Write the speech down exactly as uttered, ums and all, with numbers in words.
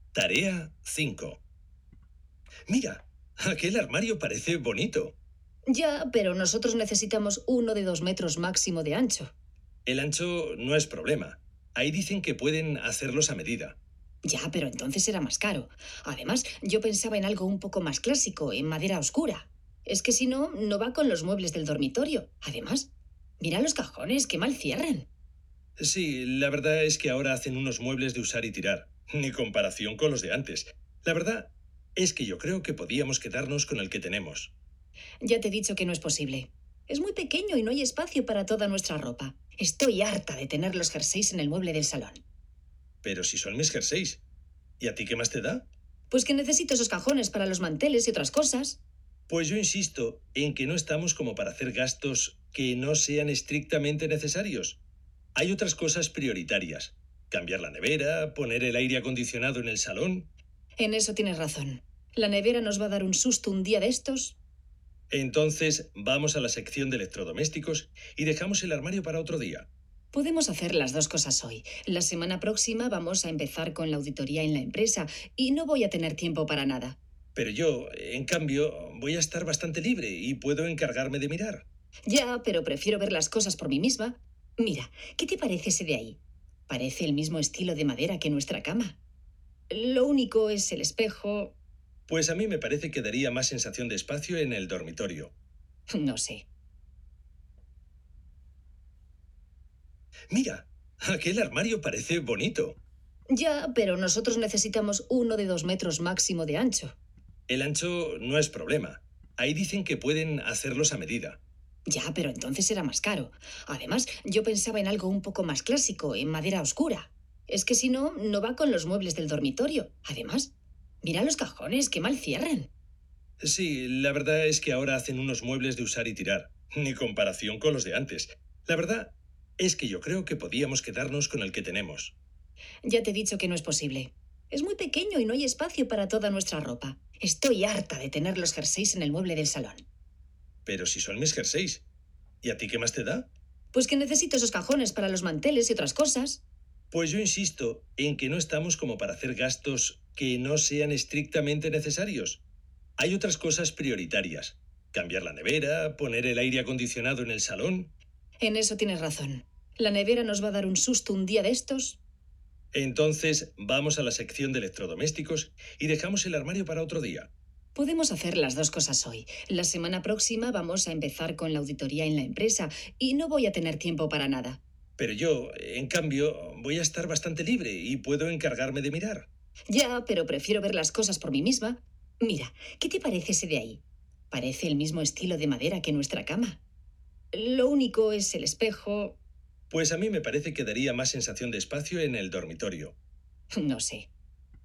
Tarea cinco. Mira, aquel armario parece bonito. Ya, pero nosotros necesitamos uno de dos metros máximo de ancho. El ancho no es problema. Ahí dicen que pueden hacerlos a medida. Ya, pero entonces era más caro. Además, yo pensaba en algo un poco más clásico, en madera oscura. Es que si no, no va con los muebles del dormitorio. Además, mira los cajones, qué mal cierran. Sí, la verdad es que ahora hacen unos muebles de usar y tirar, ni comparación con los de antes. La verdad es que yo creo que podíamos quedarnos con el que tenemos. Ya te he dicho que no es posible. Es muy pequeño y no hay espacio para toda nuestra ropa. Estoy harta de tener los jerseys en el mueble del salón. Pero si son mis jerseys. ¿Y a ti qué más te da? Pues que necesito esos cajones para los manteles y otras cosas. Pues yo insisto en que no estamos como para hacer gastos que no sean estrictamente necesarios. Hay otras cosas prioritarias. Cambiar la nevera, poner el aire acondicionado en el salón. En eso tienes razón. La nevera nos va a dar un susto un día de estos. Entonces vamos a la sección de electrodomésticos y dejamos el armario para otro día. Podemos hacer las dos cosas hoy. La semana próxima vamos a empezar con la auditoría en la empresa y no voy a tener tiempo para nada. Pero yo, en cambio, voy a estar bastante libre y puedo encargarme de mirar. Ya, pero prefiero ver las cosas por mí misma. Mira, ¿qué te parece ese de ahí? Parece el mismo estilo de madera que nuestra cama. Lo único es el espejo. Pues a mí me parece que daría más sensación de espacio en el dormitorio. No sé. Mira, aquel armario parece bonito. Ya, pero nosotros necesitamos uno de dos metros máximo de ancho. El ancho no es problema. Ahí dicen que pueden hacerlos a medida. Ya, pero entonces era más caro. Además, yo pensaba en algo un poco más clásico, en madera oscura. Es que si no, no va con los muebles del dormitorio. Además, mira los cajones, qué mal cierran. Sí, la verdad es que ahora hacen unos muebles de usar y tirar, ni comparación con los de antes. La verdad es que yo creo que podíamos quedarnos con el que tenemos. Ya te he dicho que no es posible. Es muy pequeño y no hay espacio para toda nuestra ropa. Estoy harta de tener los jerseys en el mueble del salón. Pero si son mis jerseys. ¿Y a ti qué más te da? Pues que necesito esos cajones para los manteles y otras cosas. Pues yo insisto en que no estamos como para hacer gastos que no sean estrictamente necesarios. Hay otras cosas prioritarias. Cambiar la nevera, poner el aire acondicionado en el salón. En eso tienes razón. La nevera nos va a dar un susto un día de estos. Entonces vamos a la sección de electrodomésticos y dejamos el armario para otro día. Podemos hacer las dos cosas hoy. La semana próxima vamos a empezar con la auditoría en la empresa y no voy a tener tiempo para nada. Pero yo, en cambio, voy a estar bastante libre y puedo encargarme de mirar. Ya, pero prefiero ver las cosas por mí misma. Mira, ¿qué te parece ese de ahí? Parece el mismo estilo de madera que nuestra cama. Lo único es el espejo. Pues a mí me parece que daría más sensación de espacio en el dormitorio. No sé.